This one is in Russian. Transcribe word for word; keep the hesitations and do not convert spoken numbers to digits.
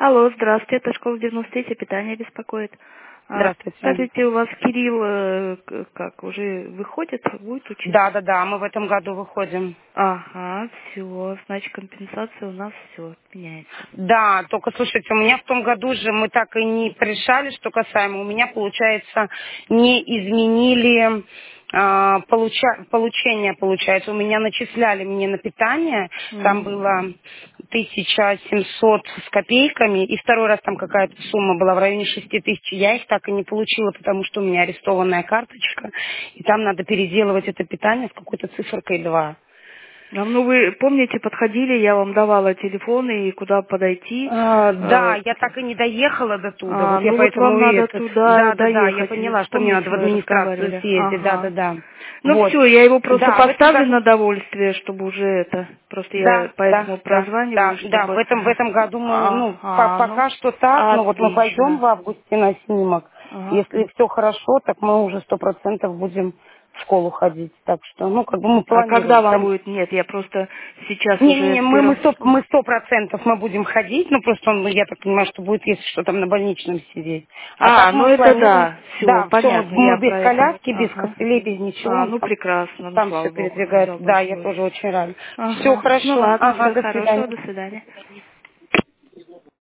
Алло, здравствуйте, это школа девяносто третье, питание беспокоит. А, Здравствуйте. скажите, у вас Кирилл э, к- как, уже выходит, будет Да, учиться? да, да, мы в этом году выходим. Ага, все, значит компенсация у нас все меняется. Да, только слушайте, у меня в том году же мы так и не решали, что касаемо. У меня, получается, не изменили а, получа- получение, получается. У меня начисляли мне на питание, там М. было тысяча семьсот с копейками, и второй раз там какая-то сумма была в районе шести тысяч. Я их так и не получила, потому что у меня арестованная карточка, и там надо переделывать это питание с какой-то циферкой два. А, ну вы помните, подходили, я вам давала телефоны и куда подойти. А, Э, да, я так и не доехала до туда, а, вот я ну вот вам поэтому и надо это... туда Да, да, да, я доехать. поняла, что мне Помните, надо в мы администрацию разговаривали? съездить, да, да, Ага. да. Ну Вот. все, я его просто Да, в этом поставлю году... на довольствие, чтобы уже это. Просто я Да, да, поэтому да, прозваниваю, да, да, в чтобы. этом, в этом году мы, ну, по- Ага, ну пока что так, но вот мы пойдем отлично. в августе на снимок. Ага. Если все хорошо, так мы уже сто процентов будем в школу ходить. Так что, ну, как бы мы А когда планируем вам прям. будет? Нет, я просто сейчас уже Не-не-не, с мы, мы, первого. сто, мы сто процентов мы будем ходить, ну просто он, ну, я так понимаю, что будет, если что, там на больничном сидеть. А так А, ну мы это планируем, да, все, да, все, мы, понятно, я мы без про это. коляски, без Ага. костылей, без ничего, А, он ну сам, прекрасно, ну сам все слава богу, передвигается. слава Да, богу. я тоже очень рада. Все Ага. Ну хорошо, ладно, ага, всего до хорошего, свидания. до свидания.